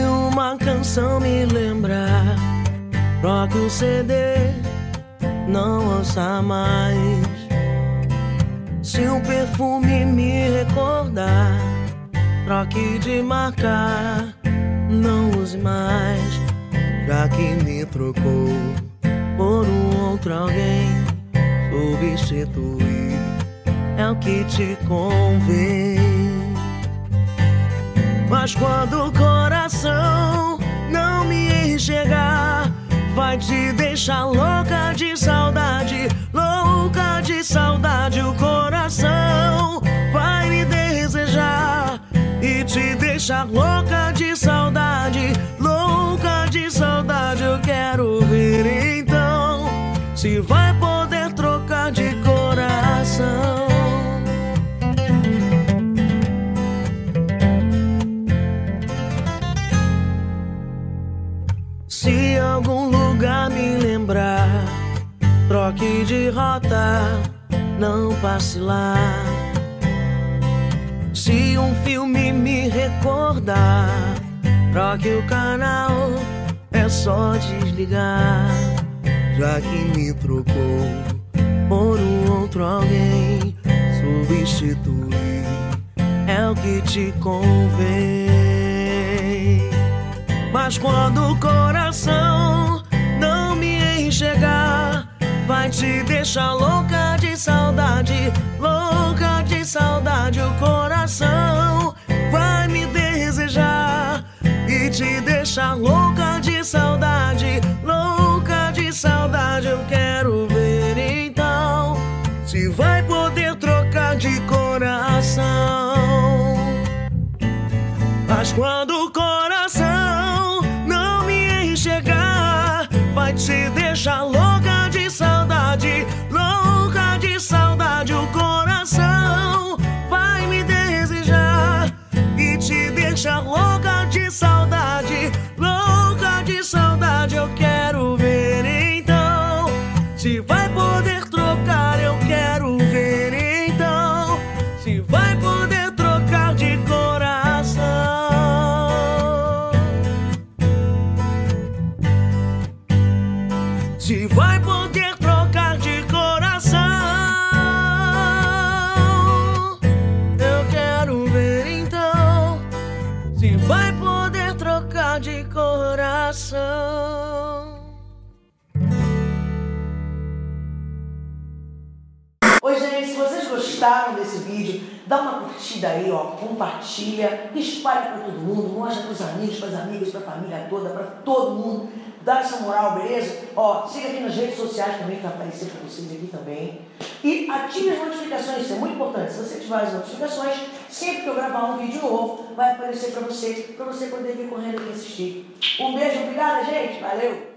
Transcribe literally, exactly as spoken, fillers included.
uma canção me lembrar, troque o C D, não ouça mais. Se um perfume me recordar, troque de marca, não use mais. Já que me trocou por um outro alguém, substituir é o que te convém. Mas quando o coração não me enxergar, vai te deixar louca de saudade, louca de saudade. O coração vai me desejar e te deixar louca de saudade, louca de saudade. Eu quero ver então se vai poder trocar de coração. Se algum lugar me lembrar, troque de rota, não passe lá. Se um filme me recordar, troque o canal, é só desligar. Já que me trocou por um outro alguém, substituir é o que te convém. Mas quando o coração não me enxergar, vai te deixar louca de saudade, louca de saudade. O coração vai me desejar e te deixar louca de saudade, louca de saudade. Eu quero ver então se vai poder trocar de coração. Mas quando o coração não me enxergar, vai te deixar louca de saudade, louca de saudade. O coração vai me desejar e te deixar louca de saudade, louca de saudade. Eu quero ver então se vai poder trocar. Eu quero ver então se vai poder trocar de coração. Se vai poder trocar de coração. Eu quero ver então se vai poder trocar de coração. Oi, gente, se vocês gostaram desse vídeo, dá uma curtida aí, ó, compartilha, espalha para todo mundo, mostra para os amigos, para as amigas, para a família toda, para todo mundo. Dá essa moral, beleza? Ó, siga aqui nas redes sociais também, que vai aparecer para vocês aqui também. E ative as notificações, isso é muito importante. Se você ativar as notificações, sempre que eu gravar um vídeo novo, vai aparecer para você, para você poder vir correndo aqui assistir. Um beijo, obrigada, gente. Valeu!